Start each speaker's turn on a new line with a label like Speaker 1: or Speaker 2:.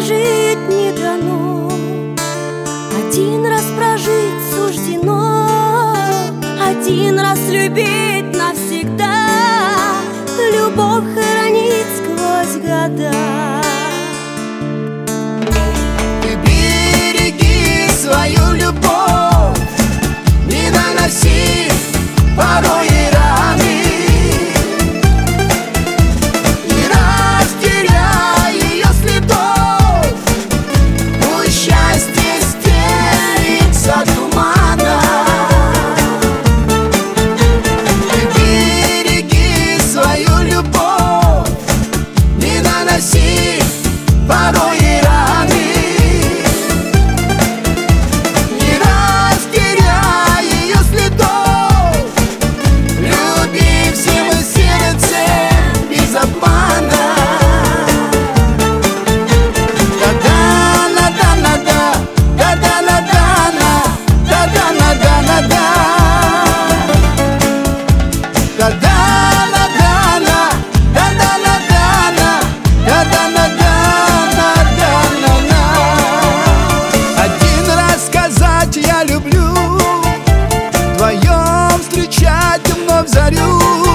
Speaker 1: прожить не дано, один раз прожить суждено, один раз любить навсегда, любовь хранить сквозь года.
Speaker 2: Ты береги свою любовь, не наноси порой и раны, не растеряй ее следов, пусть счастье стелится тумана. Ты береги свою любовь, не наноси порой и раны, не растеряй ее следов, люби всем сердцем без обмана. Да-да-на-да-на-да, да-да-на-да-на, да-да-на-да-на-да, да-да-на-да-на, да-да-на-да-на, да-да-на-да-на-да-на-на. Один раз сказать я люблю, вдвоем встречать вновь зарю.